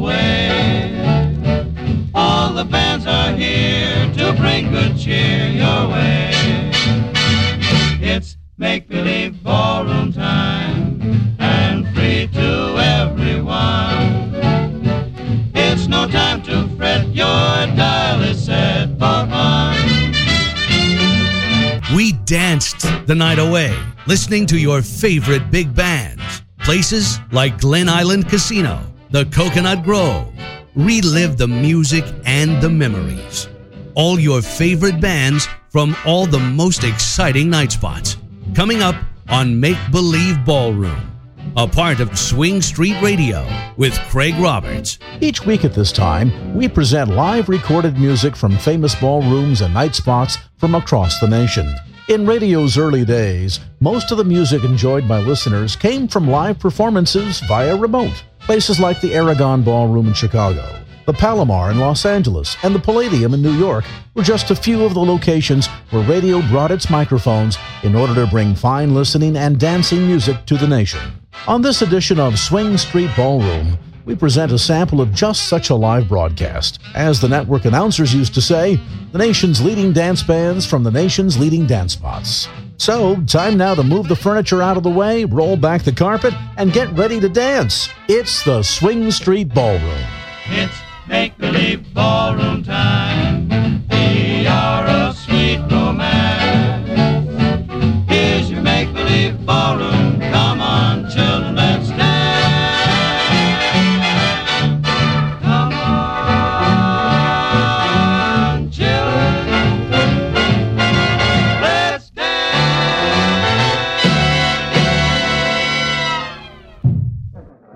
away. All the bands are here to bring good cheer your way. It's make-believe ballroom time, and free to everyone. It's no time to fret, your dial is set for fun. We danced the night away, listening to your favorite big bands. Places like Glen Island Casino, the Coconut Grove. Relive the music and the memories. All your favorite bands from all the most exciting night spots. Coming up on Make Believe Ballroom, a part of Swing Street Radio with Craig Roberts. Each week at this time, we present live recorded music from famous ballrooms and night spots from across the nation. In radio's early days, most of the music enjoyed by listeners came from live performances via remote. Places like the Aragon Ballroom in Chicago, the Palomar in Los Angeles, and the Palladium in New York were just a few of the locations where radio brought its microphones in order to bring fine listening and dancing music to the nation. On this edition of Swing Street Ballroom, we present a sample of just such a live broadcast. As the network announcers used to say, the nation's leading dance bands from the nation's leading dance spots. So, time now to move the furniture out of the way, roll back the carpet, and get ready to dance. It's the Swing Street Ballroom. It's make-believe ballroom time.